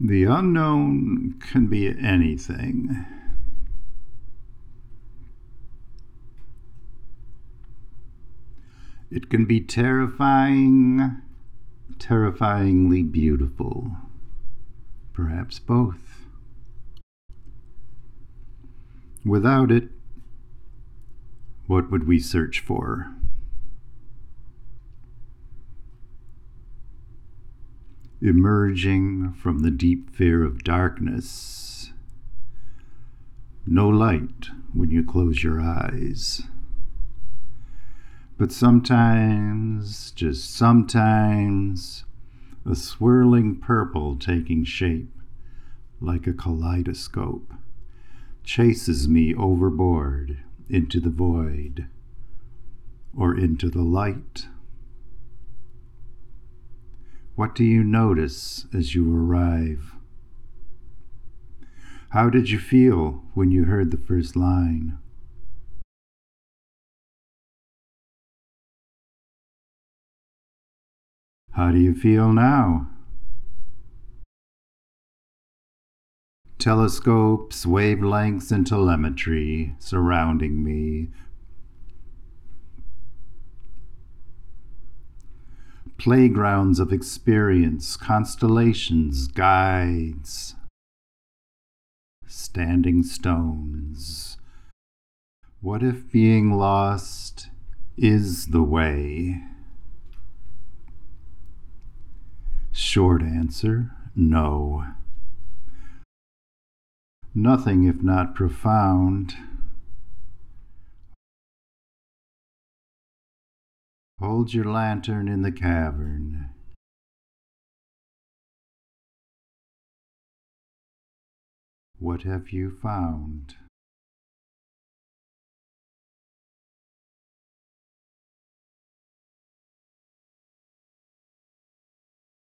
The unknown can be anything. It can be terrifying, terrifyingly beautiful. Perhaps both. Without it, what would we search for? Emerging from the deep fear of darkness. No light when you close your eyes. But sometimes, just sometimes, a swirling purple taking shape, like a kaleidoscope, chases me overboard into the void or into the light. What do you notice as you arrive? How did you feel when you heard the first line? How do you feel now? Telescopes, wavelengths, and telemetry surrounding me. Playgrounds of experience, constellations, guides, standing stones. What if being lost is the way? Short answer, no. Nothing if not profound. Hold your lantern in the cavern. What have you found?